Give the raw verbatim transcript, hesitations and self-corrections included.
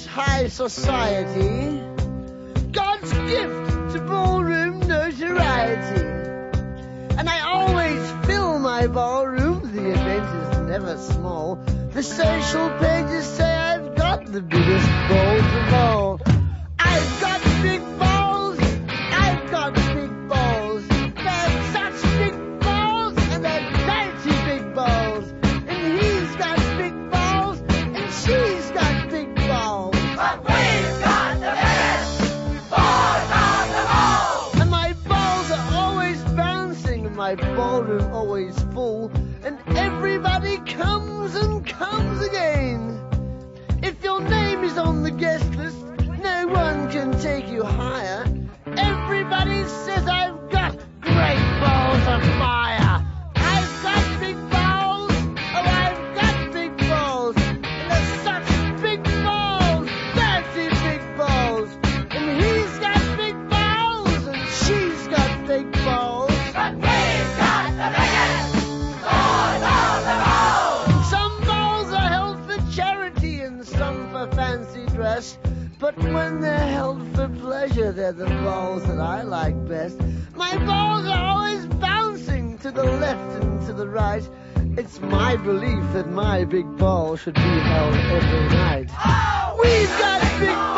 high society, God's gift to ballroom notoriety. And I always fill my ballroom, the event is never small. The social pages say I've got the biggest balls of all. I've got big balls, I've got big balls. They're such big balls, and they're dirty big balls. And he's got big balls, and she's got big balls. But we've got the biggest balls of them all! And my balls are always bouncing, and my ballroom always full. And everybody comes and comes again. If your name is on the guest list, no one can take you higher. Everybody says I've got great balls of fire. I've got big balls, oh I've got big balls. And they're such big balls, dirty big balls. And he's got big balls, and she's got big balls. But we've got the biggest balls of them all! Some balls are held for charity and some for fancy dress. But when they're held for pleasure, they're the balls that I like best. My balls are always bouncing to the left and to the right. It's my belief that my big ball should be held every night. Oh, We've got big